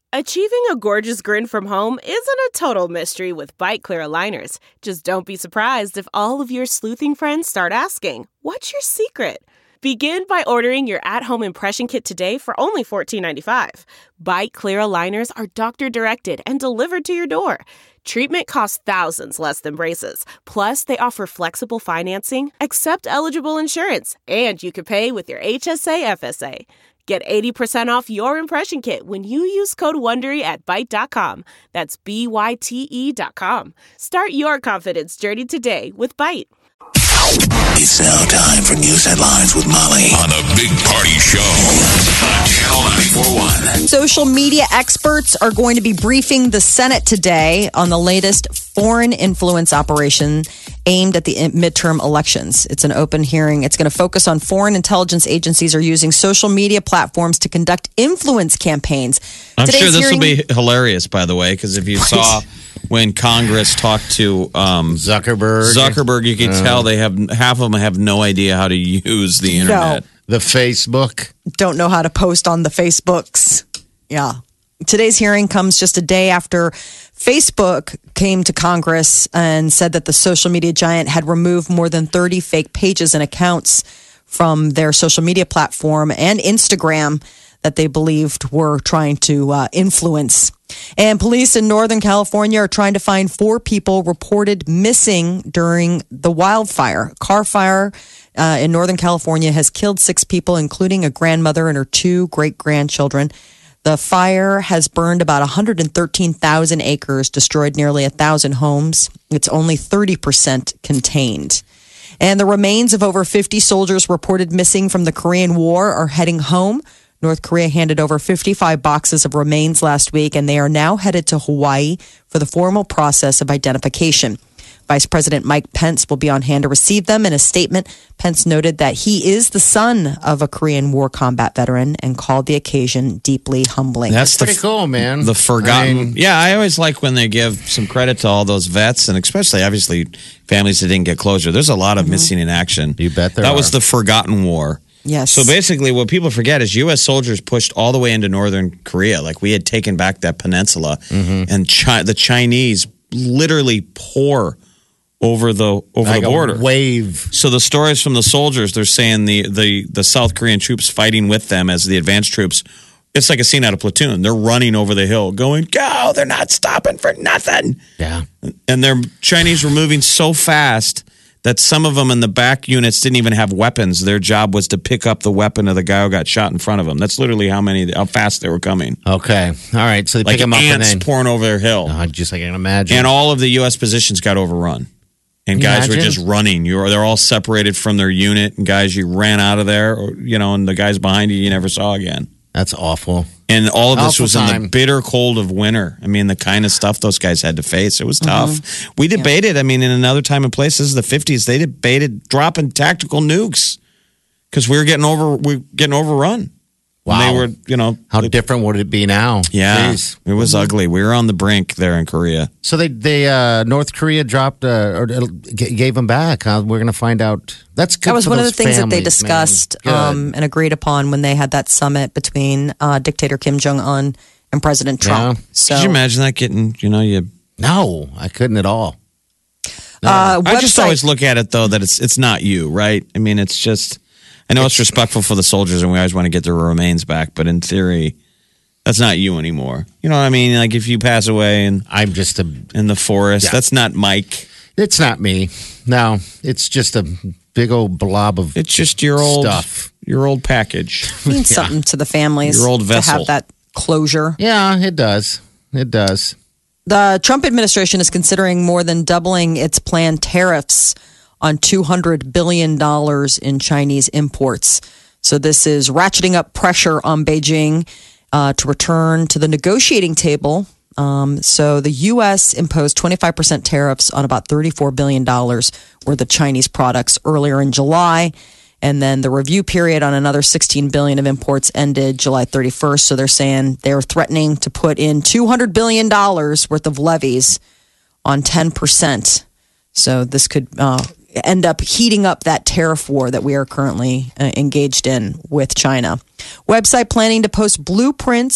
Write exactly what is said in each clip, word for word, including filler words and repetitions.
Achieving a gorgeous grin from home isn't a total mystery with Bite Clear aligners. Just don't be surprised if all of your sleuthing friends start asking, "What's your secret?" Begin by ordering your at-home impression kit today for only fourteen ninety-five. Bite Clear aligners are doctor-directed and delivered to your door. Treatment costs thousands less than braces. Plus, they offer flexible financing, accept eligible insurance, and you can pay with your H S A F S A. Get eighty percent off your impression kit when you use code WONDERY at Byte dot com. That's B Y T E dot com. Start your confidence journey today with Byte. It's now time for news headlines with Molly on a Big Party Show on Channel ninety-four point one. Social media experts are going to be briefing the Senate today on the latest foreign influence operation aimed at the midterm elections. It's an open hearing. It's going to focus on foreign intelligence agencies are using social media platforms to conduct influence campaigns. I'm Today's sure this hearing- will be hilarious, by the way, because if you saw when Congress talked to um, Zuckerberg, Zuckerberg, you can uh, tell they have half of them have no idea how to use the internet. No. the Facebook. Don't know how to post on the Facebooks. Yeah. Today's hearing comes just a day after Facebook came to Congress and said that the social media giant had removed more than thirty fake pages and accounts from their social media platform and Instagram that they believed were trying to uh, influence. And police in Northern California are trying to find four people reported missing during the wildfire. Car fire uh, in Northern California has killed six people, including a grandmother and her two great-grandchildren. The fire has burned about one hundred thirteen thousand acres, destroyed nearly one thousand homes. It's only thirty percent contained. And the remains of over fifty soldiers reported missing from the Korean War are heading home. North Korea handed over fifty-five boxes of remains last week, and they are now headed to Hawaii for the formal process of identification. Vice President Mike Pence will be on hand to receive them. In a statement, Pence noted that he is the son of a Korean War combat veteran and called the occasion deeply humbling. That's Pretty the, cool, man. The forgotten. I mean- yeah, I always like when they give some credit to all those vets, and especially, obviously, families that didn't get closure. There's a lot of Mm-hmm. missing in action. You bet there That are. was the forgotten war. Yes. So basically, what people forget is U S soldiers pushed all the way into northern Korea. Like, we had taken back that peninsula, Mm-hmm. and Chi- the Chinese literally pour over the over like the border. a wave. So the stories from the soldiers, they're saying the, the, the South Korean troops fighting with them as the advanced troops, it's like a scene out of Platoon. They're running over the hill going, go, they're not stopping for nothing. Yeah. And their Chinese were moving so fast that some of them in the back units didn't even have weapons. Their job was to pick up the weapon of the guy who got shot in front of them. That's literally how many, how fast they were coming. Okay. All right. So they Like pick them up and ants then pouring over their hill. Uh, just like I can imagine. And all of the U S positions got overrun. And Can you guys were imagine? just running. You were, they're all separated from their unit. And guys, you ran out of there, or, you know, and the guys behind you, you never saw again. That's awful. And all of this Awful was in time. the bitter cold of winter. I mean, the kind of stuff those guys had to face. It was tough. Mm-hmm. We debated, I mean, in another time and place, this is the fifties, they debated dropping tactical nukes because we were getting over, we were getting overrun. Wow. And they were, you know. How the- different would it be now? Yeah. Jeez. It was ugly. We were on the brink there in Korea. So they, they uh, North Korea dropped uh, or uh, g- gave them back. Huh? We're going to find out. That's good. That was for one of the those things that they families, discussed man. Good. um, and agreed upon when they had that summit between uh, dictator Kim Jong-un and President Trump. Yeah. So, Could you imagine that getting, you know, you. No, I couldn't at all. uh, I just website- always look at it, though, that it's it's not you, right? I mean, it's just. I know it's respectful for the soldiers, and we always want to get their remains back. But in theory, that's not you anymore. You know what I mean? Like if you pass away in I'm just a. in the forest, Yeah. that's not Mike. It's not me. No, it's just a big old blob of. It's just your old Stuff. your old package. means something to the families Your old to vessel. have that closure. Yeah, it does. It does. The Trump administration is considering more than doubling its planned tariffs on two hundred billion dollars in Chinese imports. So this is ratcheting up pressure on Beijing uh, to return to the negotiating table. Um, so the U S imposed twenty-five percent tariffs on about thirty-four billion dollars worth of Chinese products earlier in July. And then the review period on another sixteen billion dollars of imports ended July thirty-first. So they're saying they're threatening to put in two hundred billion dollars worth of levies on ten percent. So this could uh, end up heating up that tariff war that we are currently uh, engaged in with China. Website planning to post blueprints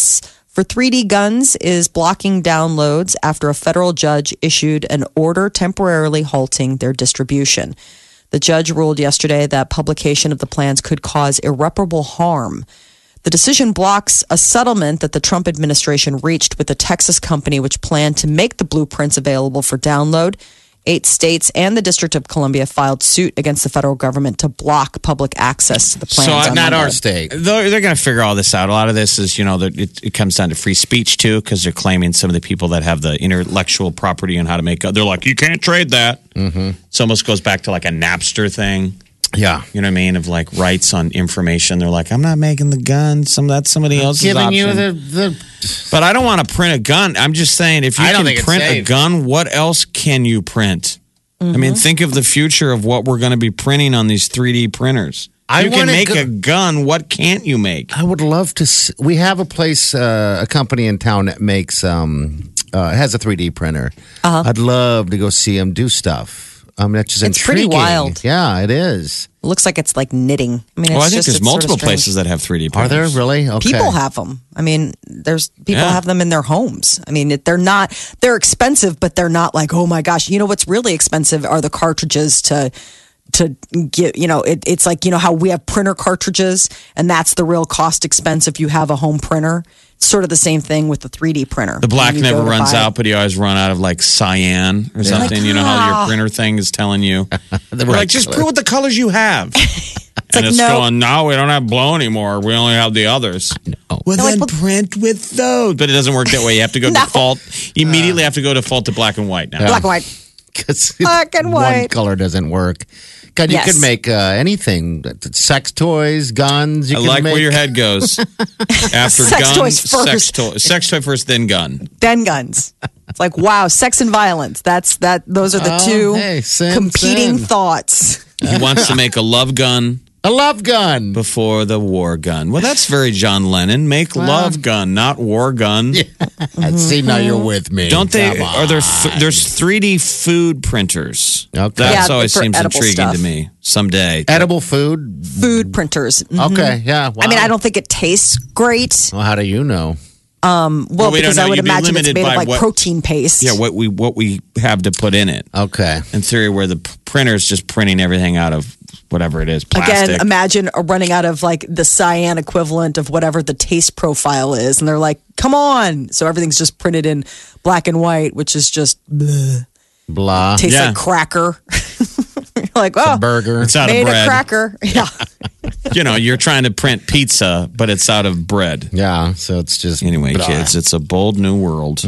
for three D guns is blocking downloads after a federal judge issued an order temporarily halting their distribution. The judge ruled yesterday that publication of the plans could cause irreparable harm. The decision blocks a settlement that the Trump administration reached with a Texas company which planned to make the blueprints available for download. Eight states and the District of Columbia filed suit against the federal government to block public access to the plans. So, on not Monday. Our state. They're, they're going to figure all this out. A lot of this is, you know, it, it comes down to free speech, too, because they're claiming some of the people that have the intellectual property on how to make they're like, you can't trade that. Mm-hmm. It almost goes back to like a Napster thing. Yeah. You know what I mean? Of like rights on information. They're like, I'm not making the gun. Some That's somebody else's Giving option. you the, the. But I don't want to print a gun. I'm just saying, if you I don't can think it's print a safe. gun, what else can you print? I mean, think of the future of what we're going to be printing on these three D printers. I you can wanna make go- a gun. What can't you make? I would love to. s- We have a place, uh, a company in town that makes, um, uh, has a three D printer. Uh-huh. I'd love to go see them do stuff. I mean, that's just It's pretty intriguing. wild. Yeah, it is. It looks like it's like knitting. I mean, Well, it's I think just, there's it's sort of multiple strange. places that have three D Are printers. there really? Okay. People have them. I mean, there's people Yeah. have them in their homes. I mean, it, they're not they're expensive, but they're not like, oh my gosh. You know what's really expensive are the cartridges to to get. You know, it, it's like, you know how we have printer cartridges, and that's the real cost expense if you have a home printer. It's sort of the same thing with the three D printer. The black When you never go to runs buy- out, but you always run out of like cyan or something. Like, you know how ah. your printer thing is telling you. The They're right like, just color. print with the colors you have. and like, it's no. going, no, we don't have blue anymore. We only have the others. Well, They're then like, well- print with those. But it doesn't work that way. You have to go No. default. You immediately have to go default to black and white now. Black and white. 'Cause Black and one white. color doesn't work. God, you Yes. could make uh, anything: sex toys, guns. You I can like make, where your head goes. After Sex gun, toys sex first. toy, sex toy first, then gun. Then guns. It's like, wow, sex and violence. That's that. Those are the Oh, two hey, sin, competing sin. thoughts. He wants to make a love gun a love gun. before the war gun. Well, that's very John Lennon. Make love gun, not war gun. See, now you're with me. Don't they? Come Are there? on. There's three D food printers. Okay. That's Yeah, always for seems edible intriguing stuff. to me. Someday, edible food? Food printers. Mhm. Okay, yeah. I mean, wow. I don't think it tastes great. Well, how do you know? Well, Well, we because don't know. I would You'd be imagine it's limited made by of like what- protein paste. yeah. What we what we have to put in it. Okay. In theory, where the p- printer's just printing everything out of whatever it is, plastic. Again, imagine a running out of like the cyan equivalent of whatever the taste profile is, and they're like, "Come on!" So everything's just printed in black and white, which is just bleh. Blah. tastes Yeah. like cracker. You're like, oh, Burger. It's out made of bread. a cracker. Yeah, You know, you're trying to print pizza, but it's out of bread. Yeah, so it's just Anyway, blah. kids, it's a bold new world.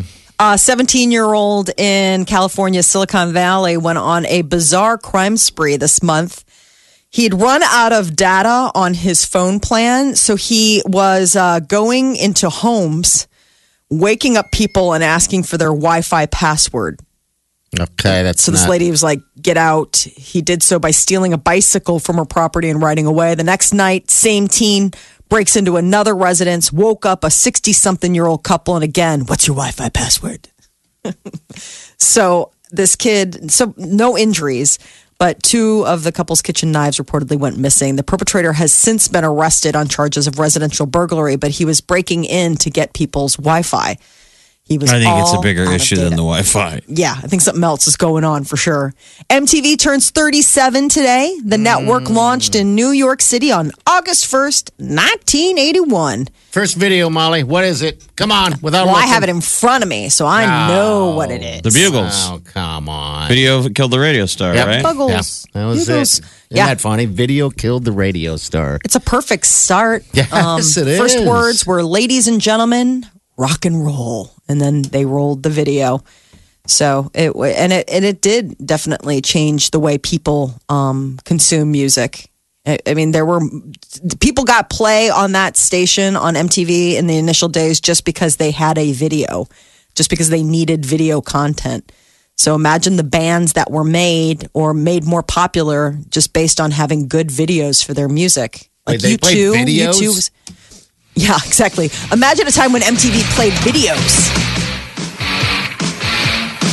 a seventeen-year-old in California's Silicon Valley went on a bizarre crime spree this month. He'd run out of data on his phone plan, so he was uh, going into homes, waking up people and asking for their Wi-Fi password. Okay, that's So this not- lady was like, get out. He did so by stealing a bicycle from her property and riding away. The next night, same teen breaks into another residence, woke up a sixty-something-year-old couple, and again, what's your Wi-Fi password? So this kid, so no injuries, but two of the couple's kitchen knives reportedly went missing. The perpetrator has since been arrested on charges of residential burglary, but he was breaking in to get people's Wi-Fi. He was I think it's a all bigger out of issue than data. the Wi-Fi. Yeah, I think something else is going on for sure. M T V turns thirty-seven today. The network launched in New York City on August first, nineteen eighty-one. First video, Molly. What is it? Come on, without Well, I looking. have it in front of me, so I know what it is. The Bugles. Oh, come on. Video killed the radio star, Yep. right? Buggles. Yeah, that was Bugles. it. Isn't Yeah. that funny? Video killed the radio star. It's a perfect start. Um, Yes, it First is. words were, ladies and gentlemen, rock and roll. And then they rolled the video. So it, wa- and it, and it did definitely change the way people um, consume music. I, I mean, there were people got play on that station on M T V in the initial days just because they had a video, just because they needed video content. So imagine the bands that were made or made more popular just based on having good videos for their music. Wait, they U played two, videos? U two was- yeah, exactly. Imagine a time when M T V played videos.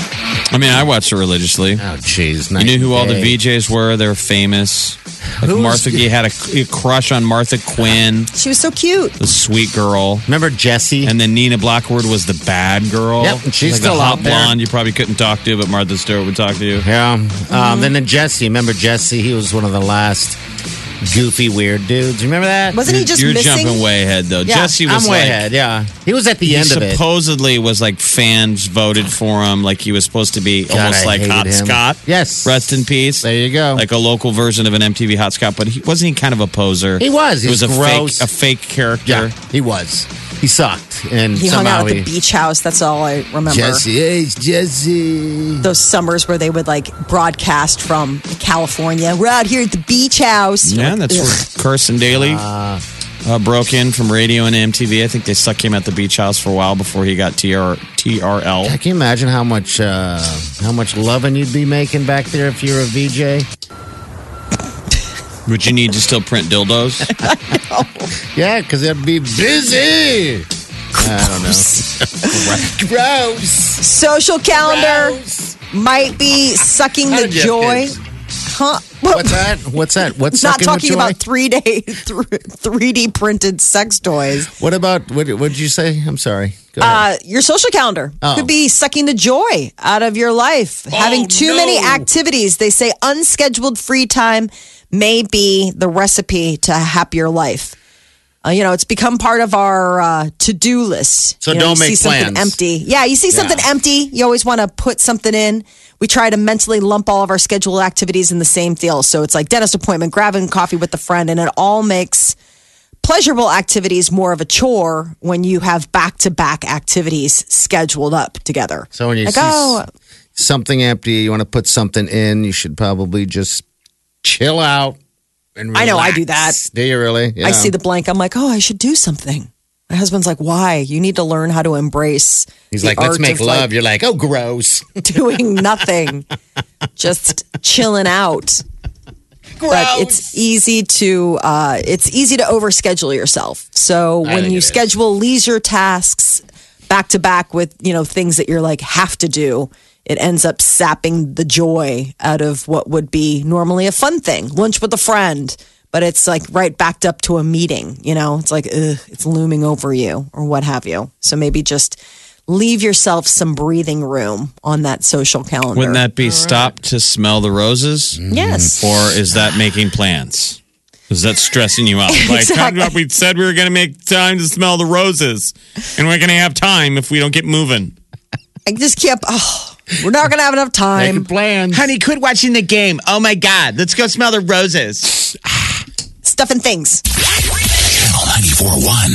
I mean, I watched it religiously. Oh, jeez. You knew who all the V Js were. They were famous. Like Who's- Martha, you had a, a crush on Martha Quinn, She was so cute. the sweet girl. Remember Jesse? And then Nina Blackwood was the bad girl. Yep, and she's like still the hot out there. blonde you probably couldn't talk to, but Martha Stewart would talk to you. yeah. Mm-hmm. Um, then, then Jesse. Remember Jesse? He was one of the last goofy, weird dudes. Remember that? Wasn't he just You're missing? jumping way ahead, though. Yeah, Jesse was I'm way like, ahead, yeah. He was at the he end of it. supposedly was like fans voted for him, like he was supposed to be God, almost I like hated Hot him. Scott. Yes. Rest in peace. There you go. Like a local version of an M T V Hot Scott, but he wasn't he kind of a poser. He was. He It was, was a gross. fake a fake character. Yeah, he was. He sucked. And He hung somehow out at he, the beach house. That's all I remember. Jesse, hey, it's Jesse. Those summers where they would like broadcast from California. We're out here at the beach house. Yeah, Like, that's ugh. where Carson Daly uh, broke in from radio and M T V. I think they stuck him at the beach house for a while before he got T R T R L. I can you imagine how much uh, how much loving you'd be making back there if you were a V J. Would you need to still print dildos? Yeah, because it'd be busy. I don't know. Gross. Social calendar Gross. might be sucking How the did you have joy. kids? Huh? What's that? What's that? What's Not sucking talking the joy? about three day three D printed sex toys. What about what? What did you say? I'm sorry. Go ahead. Uh, your social calendar Oh. could be sucking the joy out of your life. Having too no. many activities. They say unscheduled free time may be the recipe to a happier life. Uh, you know, it's become part of our uh, to-do list. So You know, don't you make see something plans. empty. Yeah, you see something Yeah. empty, you always want to put something in. We try to mentally lump all of our scheduled activities in the same deal. So it's like dentist appointment, grabbing coffee with a friend, and it all makes pleasurable activities more of a chore when you have back-to-back activities scheduled up together. So when you like, see oh, s- something empty, you want to put something in, you should probably just chill out and relax. I know, I do that. Do you really? Yeah. I see the blank. I'm like, oh, I should do something. My husband's like, why? You need to learn how to embrace. He's the like, let's art make of, love. like, You're like, oh, gross. doing nothing, just chilling out. But it's easy to uh, it's easy to overschedule yourself. So I when think you it is. schedule leisure tasks back to back with you know things that you're like have to do, it ends up sapping the joy out of what would be normally a fun thing, lunch with a friend. But it's like right backed up to a meeting. You know, it's like ugh, it's looming over you or what have you. So maybe just leave yourself some breathing room on that social calendar. Wouldn't that be stop to smell the roses? Yes. Or is that making plans? Is that stressing you out? Like, Exactly. we said we were going to make time to smell the roses, and we're going to have time if we don't get moving. I just kept. Oh, we're not gonna have enough time. Making plans. Honey, quit watching the game. Oh my God, let's go smell the roses. Stuff and things. Channel ninety-four point one.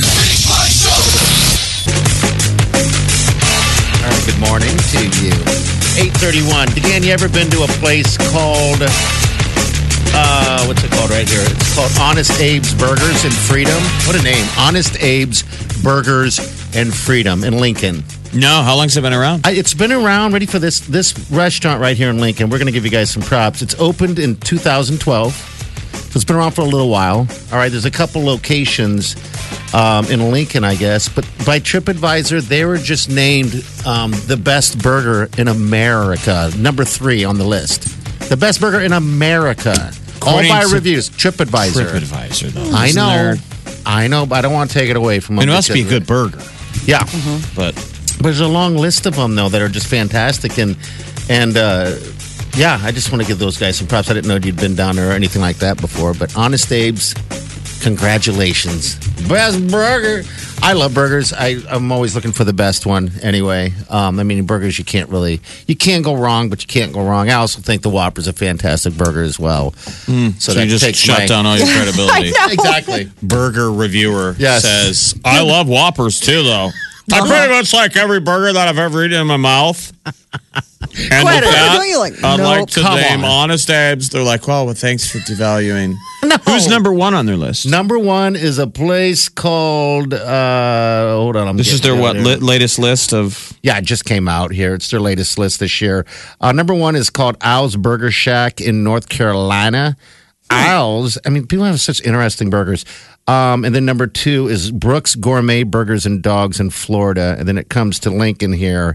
All right, good morning to you. eight thirty-one. Dan, you ever been to a place called, uh, what's it called right here? It's called Honest Abe's Burgers and Freedom. What a name. Honest Abe's Burgers and Freedom in Lincoln. No, how long's it been around? I, it's been around, ready for this this restaurant right here in Lincoln. We're going to give you guys some props. It's opened in two thousand twelve. So it's been around for a little while. All right, there's a couple locations um, in Lincoln, I guess. But by TripAdvisor, they were just named um, the best burger in America, number three on the list. The best burger in America. According All by to reviews. TripAdvisor. TripAdvisor, though. I Isn't know. there- I know, but I don't want to take it away from them. It must be a because- good burger, Yeah. but But there's a long list of them though that are just fantastic, and and uh, yeah, I just want to give those guys some props. I didn't know you'd been down there or anything like that before, but Honest Abe's, congratulations, best burger. I love burgers. I, I'm always looking for the best one. Anyway, um, I mean burgers you can't really you can go wrong, but you can't go wrong. I also think the Whopper's a fantastic burger as well. so, So, you that just takes shut my- down all your credibility. I know. Exactly. Burger reviewer Yes. says, I love Whoppers too, though. I pretty much like every burger that I've ever eaten in my mouth. And Quit with it. that, Don't you like- I'd No, like to come name on. Honest Abe's. They're like, well, well, thanks for devaluing. No. Who's number one on their list? Number one is a place called. Uh, hold on, I'm This is their getting what it there. li- latest list of. Yeah, it just came out here. It's their latest list this year. Uh, number one is called Al's Burger Shack in North Carolina. Al's, I mean, people have such interesting burgers. Um, and then number two is Brooks Gourmet Burgers and Dogs in Florida. And then it comes to Lincoln here.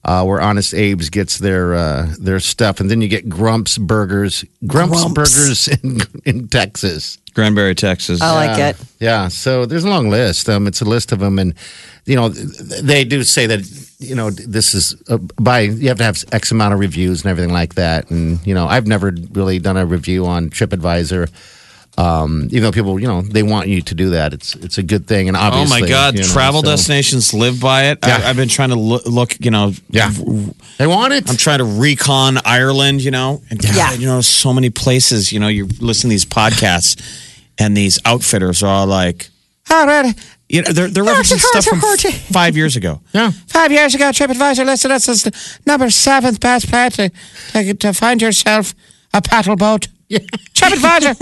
uh, where Honest Abe's gets their uh, their stuff, and then you get Grumps Burgers, Grumps, Grumps. Burgers in, in Texas. Granbury, Texas. I like Yeah. it. Yeah, so there's a long list. Um, it's a list of them, and you know they do say that you know this is uh, by you have to have X amount of reviews and everything like that. And you know I've never really done a review on TripAdvisor. Um, even though people, you know, they want you to do that. It's it's a good thing, and Oh obviously, my God! you know, Travel so- destinations live by it. Yeah. I, I've been trying to look, look you know. Yeah, they want it. I'm trying to recon Ireland, you know, and God, Yeah. you know, so many places. You know, you listen to these podcasts, and these outfitters are all like, "All right," you know, they're they're referencing stuff from five years ago. Yeah. Five years ago, TripAdvisor listed us as the number seventh best place to, to, to find yourself a paddle boat. Yeah. TripAdvisor,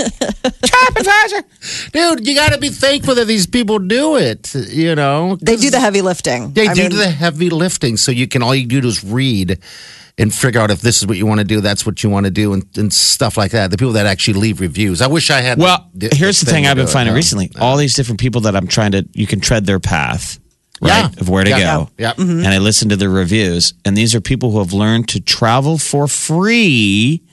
TripAdvisor. Dude, you got to be thankful that these people do it. You know, They do the heavy lifting. They I do mean, the heavy lifting, so you can all you do is read and figure out if this is what you want to do, that's what you want to do, and, and stuff like that. The people that actually leave reviews. I wish I had. Well, the, here's the thing to I've been do it. finding No. recently. All these different people that I'm trying to, you can tread their path, right? Yeah. Of where to Yeah. go. Yeah. And I listen to the reviews, and these are people who have learned to travel for free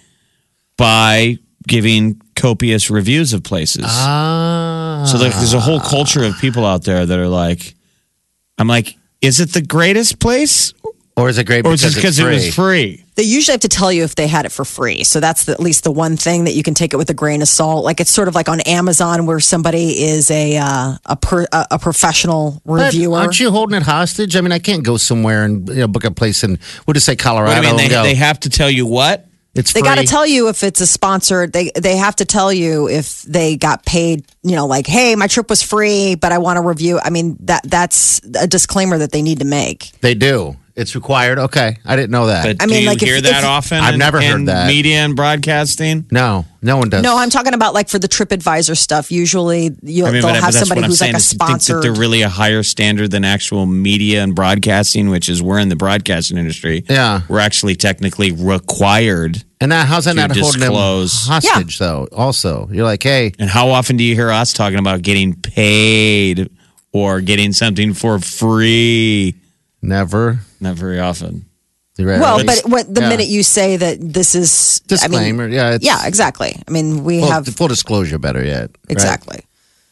by giving copious reviews of places. Ah. So there, there's a whole culture of people out there that are like, I'm like, is it the greatest place? Or is it great Or is because it because it's it free? was free? They usually have to tell you if they had it for free. So that's the, at least the one thing that you can take it with a grain of salt. Like it's sort of like on Amazon where somebody is a uh, a, per, a a professional But reviewer. aren't you holding it hostage? I mean, I can't go somewhere and you know, book a place in, we'll just say Colorado. What do you mean? and They, go, they have to tell you what? it's They free. got to tell you if it's a sponsored. They they have to tell you if they got paid. You know, like, hey, my trip was free, but I want to review. I mean, that that's a disclaimer that they need to make. They do. It's required. Okay. I didn't know that. But I do mean, you like, if- hear that if- often? I've in- never heard in that. Media and broadcasting. no, no one does. No, I'm talking about like for the TripAdvisor stuff. Usually, you'll, I mean, they'll but, have but that's somebody what I'm who's saying. like a is to think that sponsored. they're really a higher standard than actual media and broadcasting, which is we're in the broadcasting industry. Yeah. We're actually technically required. And that, how's that to not holding them disclose. hostage, though? Also, you're like, hey, And how often do you hear us talking about getting paid or getting something for free? never. Not very often. Right? Well, but what, the Yeah. minute you say that this is Disclaimer, I mean, yeah, it's- yeah, exactly. I mean, we full, have full disclosure, better yet. right? exactly.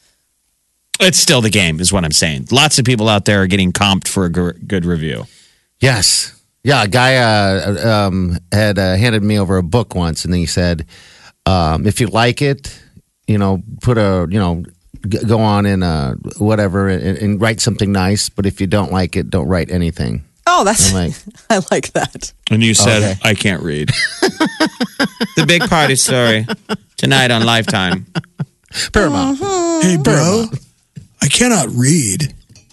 It's still the game, is what I'm saying. Lots of people out there are getting comped for a gr- good review. Yes. Yeah, a guy uh, um, had uh, handed me over a book once, and he said, um, "If you like it, you know, put a, you know, g- go on and uh, whatever, and, and write something nice. But if you don't like it, don't write anything." Oh, that's I'm like, I like that. And you said, Okay. I can't read. The big party story tonight on Lifetime. Paramount. Hey, bro, I cannot read.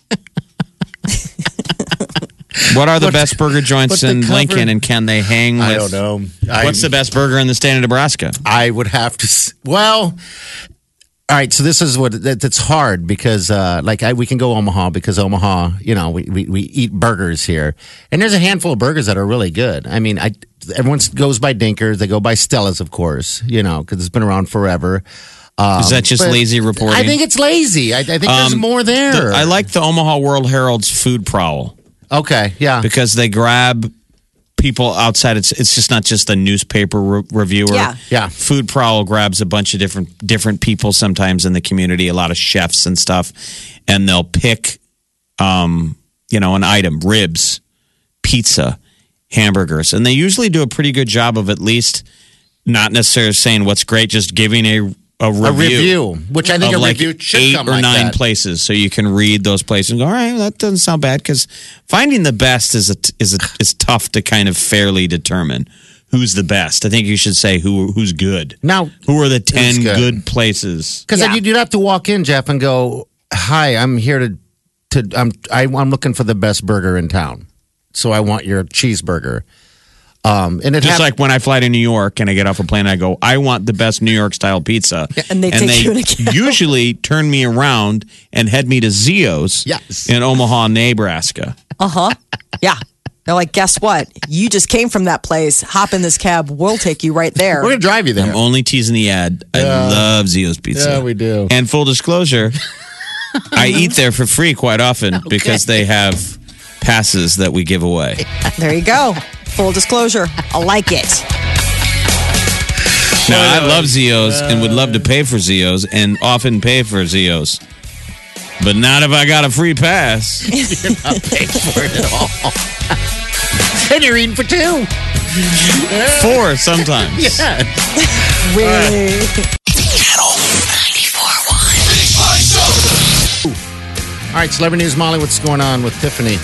What are the best burger joints what's the in cover? Lincoln, and can they hang with? I don't know. I, What's the best burger in the state of Nebraska? I would have to. s- Well, all right. So this is what that, that's hard because, uh, like, I, we can go Omaha because Omaha, you know, we, we we eat burgers here, and there's a handful of burgers that are really good. I mean, I everyone goes by Dinkers, they go by Stella's, of course, you know, because it's been around forever. Um, Is that just but lazy reporting? I think it's lazy. I, I think there's Um, more there. I like the Omaha World Herald's food prowl Okay, yeah. because they grab people outside. It's it's just not just a newspaper re- reviewer. Yeah. Yeah. Food prowl grabs a bunch of different different people sometimes in the community, a lot of chefs and stuff, and they'll pick, um, you know, an item: ribs, pizza, hamburgers, and they usually do a pretty good job of at least not necessarily saying what's great, just giving a a review. A review, which I think of a like review should eight come or like nine that. places, so you can read those places and go, all right, that doesn't sound bad. Because finding the best is a, is a, is tough to kind of fairly determine who's the best. I think you should say who who's good. Now, Who are the ten Who's good? good. places? Because Yeah. you'd you'd have to walk in, Jeff, and go, "Hi, I'm here to, to I'm I, I'm looking for the best burger in town, so I want your cheeseburger." Um, and it Just hap- like when I fly to New York and I get off a plane, I go, I want the best New York style pizza. And they take you in a cab. usually turn me around and head me to Zio's Yes. in Omaha, Nebraska. Uh huh. Yeah. They're like, guess what? You just came from that place. Hop in this cab. We'll take you right there. we're gonna drive you there. I'm only teasing the ad. I love Zio's Pizza. Yeah, we do. And full disclosure, I eat there for free quite often because they have passes that we give away. There you go. Full disclosure. I like it. Now, I love Zios and would love to pay for Zios and often pay for Zios. But not if I got a free pass. You're not paying for it at all. And you're eating for two. Four sometimes. Yeah. Really? Channel ninety-four point one. All right, celebrity news, Molly. What's going on with Tiffany?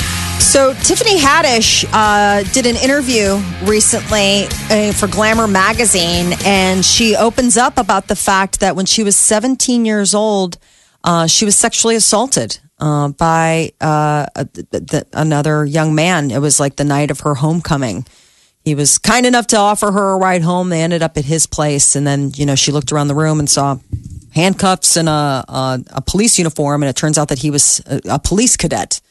So Tiffany Haddish uh, did an interview recently uh, for Glamour magazine, and she opens up about the fact that when she was seventeen years old, uh, she was sexually assaulted uh, by uh, a, th- th- another young man. It was like the night of her homecoming. He was kind enough to offer her a ride home. They ended up at his place, and then you know she looked around the room and saw handcuffs and a, a, a police uniform, and it turns out that he was a, a police cadet.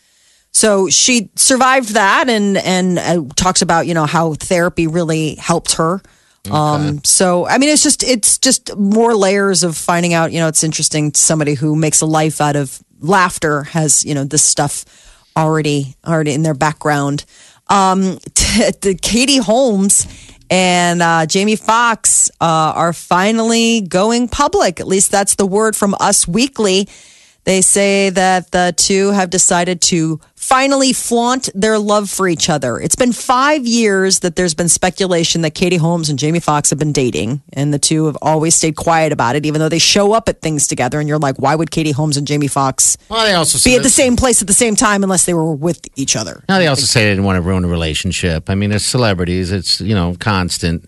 So she survived that and and uh, talks about, you know, how therapy really helped her. Okay. Um, so, I mean, it's just it's just more layers of finding out, you know, it's interesting. Somebody who makes a life out of laughter has, you know, this stuff already already in their background. Um, t- t- Katie Holmes and uh, Jamie Foxx uh, are finally going public. At least that's the word from Us Weekly. They say that the two have decided to finally flaunt their love for each other. It's been five years that there's been speculation that Katie Holmes and Jamie Foxx have been dating, and the two have always stayed quiet about it, even though they show up at things together. And you're like, why would Katie Holmes and Jamie Foxx Well, they also be said at the same place at the same time unless they were with each other? Now they also say they didn't want to ruin a relationship. I mean, as celebrities, it's, you know, constant.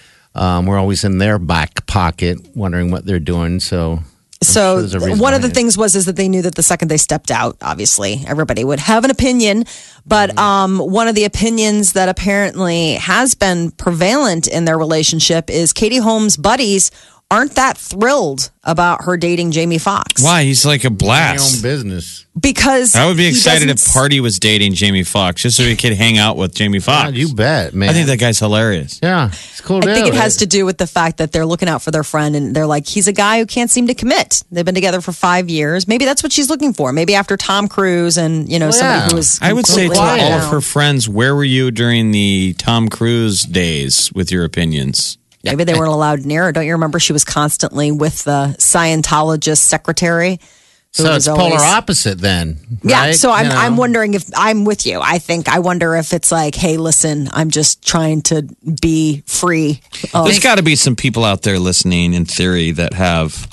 Um, we're always in their back pocket wondering what they're doing. So, I'm So sure there's a reason one of the behind it. things was is that they knew that the second they stepped out, obviously everybody would have an opinion. But Mm-hmm. um, one of the opinions that apparently has been prevalent in their relationship is Katie Holmes' buddies aren't that thrilled about her dating Jamie Foxx. Why? He's like a My own blast. business. Because I would be he excited if doesn't- Party was dating Jamie Foxx just so he could hang out with Jamie Foxx. God, you bet, man. I think that guy's hilarious. Yeah, it's cool. I think dude. it has to do with the fact that they're looking out for their friend and they're like, he's a guy who can't seem to commit. They've been together for five years. Maybe that's what she's looking for. Maybe after Tom Cruise and, you know, Well, somebody yeah. who was. I would say to completely all let of her down. friends, where were you during the Tom Cruise days with your opinions? Maybe they weren't allowed near her. Don't you remember she was constantly with the Scientologist secretary? who So was it's polar always- opposite then. Yeah, right? so I'm You know? I'm wondering if I'm with you. I think I wonder if it's like, hey, listen, I'm just trying to be free. Of, There's got to be some people out there listening in theory that have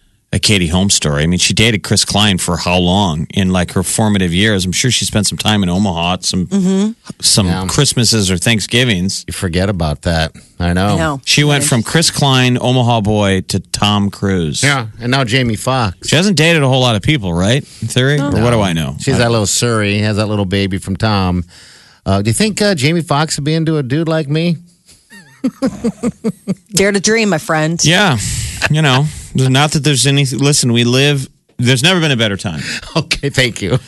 a Katie Holmes story. I mean, she dated Chris Klein for how long in like her formative years? I'm sure she spent some time in Omaha, some some Yeah. Christmases or Thanksgivings. You forget about that. I know. I know. She went from Chris Klein, Omaha boy, to Tom Cruise. Yeah, and now Jamie Foxx. She hasn't dated a whole lot of people, right? In theory? Or what do I know? She's that little Surrey, has that little baby from Tom. Uh, do you think uh, Jamie Foxx would be into a dude like me? Dare to dream, my friend. Yeah. You know, not that there's any. Listen, we live. There's never been a better time. Okay, thank you.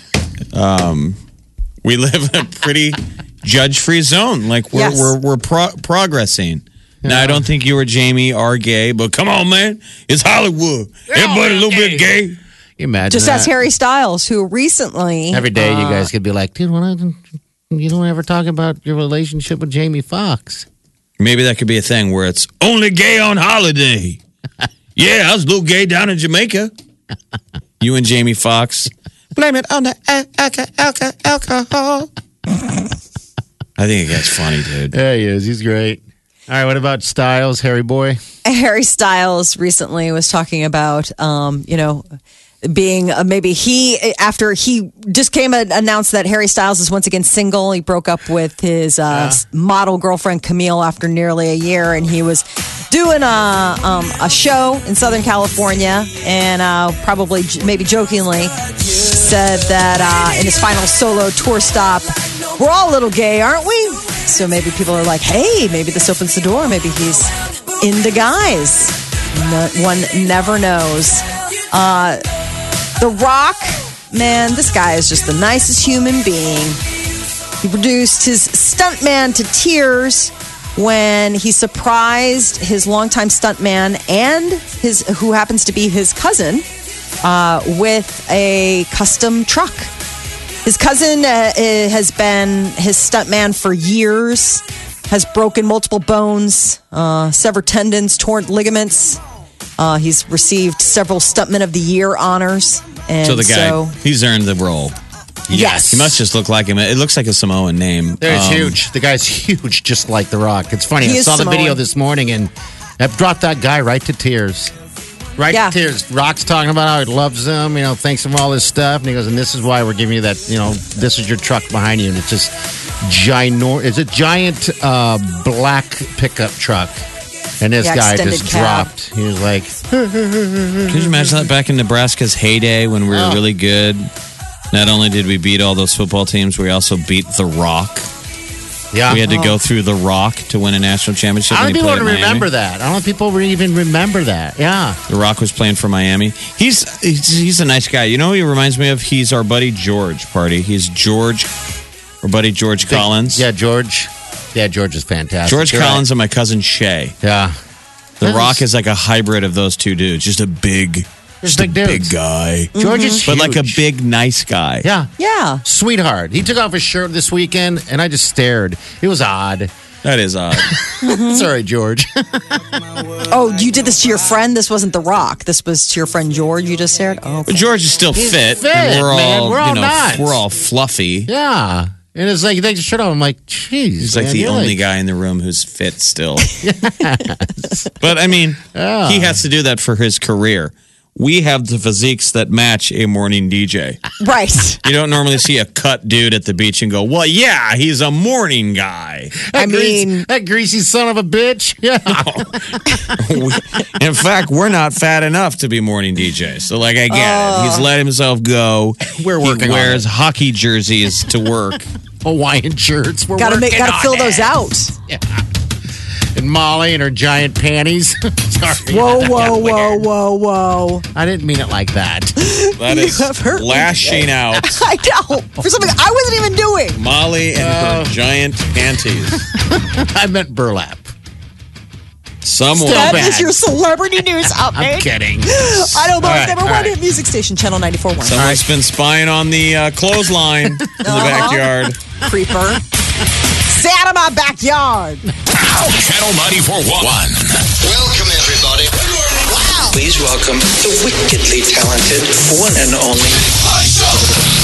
We live in a pretty judge-free zone. Like we're Yes. we're we're pro- progressing. Now I don't think you or Jamie are gay, but come on, man, it's Hollywood. Everybody a little bit gay. You imagine Just that? ask Harry Styles, who recently Every day you uh, guys could be like, dude, why don't, you don't ever talk about your relationship with Jamie Foxx. Maybe that could be a thing where it's only gay on holiday. Yeah, I was a little gay down in Jamaica. You and Jamie Foxx. Blame it on the al- alco- alco- alcohol. I think it gets funny, dude. There he is. He's great. All right, what about Styles, Harry boy? Harry Styles recently was talking about, um, you know, being uh, maybe he after he just came and announced that Harry Styles is once again single. He broke up with his uh, model girlfriend Camille after nearly a year, and he was doing a um, a show in Southern California, and uh, probably j- maybe jokingly said that uh, in his final solo tour stop, we're all a little gay, aren't we? So maybe people are like, hey, maybe this opens the door. Maybe he's into guys. No, one never knows. Uh, The Rock, man, this guy is just the nicest human being. He reduced his stuntman to tears when he surprised his longtime stuntman and his, who happens to be his cousin, uh, with a custom truck. His cousin uh, has been his stuntman for years, has broken multiple bones, uh, severed tendons, torn ligaments. Uh, he's received several Stuntman of the Year honors. And so the guy, so, he's earned the role. Yes. He must just look like him. It looks like a Samoan name. There's Um, huge. The guy's huge, just like The Rock. It's funny. He I is saw the Samoan. video this morning, and that brought that guy right to tears. Right Yeah. to tears. Rock's talking about how he loves him, you know, thanks him for all this stuff. And he goes, and this is why we're giving you that, you know, this is your truck behind you. And it's just ginormous. It's a giant uh, black pickup truck. And this Yeah, guy extended just cab. dropped. He was like, Could you imagine that back in Nebraska's heyday when we were Oh. really good? Not only did we beat all those football teams, we also beat The Rock. yeah. We had to go through The Rock to win a national championship. I when don't he think played people at Miami. remember that. I don't think people even remember that. Yeah. The Rock was playing for Miami. He's, he's he's a nice guy. You know who he reminds me of? He's our buddy George, Party. He's George, our buddy George Collins. Yeah, George. Yeah, George is fantastic. George You're Collins and my cousin Shay. right. Yeah. The Yes. Rock is like a hybrid of those two dudes. Just a big, Just just a big big dudes. guy. George is But like a huge. big, nice guy. Yeah. yeah. Sweetheart. He took off his shirt this weekend, and I just stared. It was odd. That is odd. Sorry, George. Oh, you did this to your friend? This wasn't The Rock. This was to your friend George you just said? Oh, okay. But George is still He's fit. fit, and we're man. all, We're all you know, nuts. we're all fluffy. Yeah. And it's like, he takes his shirt off. I'm like, jeez. He's like man, the you're only like- guy in the room who's fit still. But I mean, Yeah. he has to do that for his career. We have the physiques that match a morning D J. Right. You don't normally see a cut dude at the beach and go, well, yeah, he's a morning guy. I That greasy- mean- that greasy son of a bitch. Yeah. We- in fact, we're not fat enough to be morning D Js. So, like, I get it. He's let himself go. We're working He on wears it. hockey jerseys to work. Hawaiian shirts. We're Gotta make, working gotta on fill it. those out. And Molly and her giant panties. Sorry. Whoa, whoa, whoa, whoa, whoa. I didn't mean it like that. That You is have hurt me lashing out. I know. For something I wasn't even doing. Molly and her giant panties. I meant burlap. Someone. Still That bad. is your celebrity news I'm update. kidding. I don't know. All It's right, number all one right. hit music station, Channel ninety-four point one. Someone's been spying on the uh, clothesline in the backyard. Creeper. Stay out of my backyard. Channel ninety-four point one. Welcome, everybody. Wow. Please welcome the wickedly talented one and only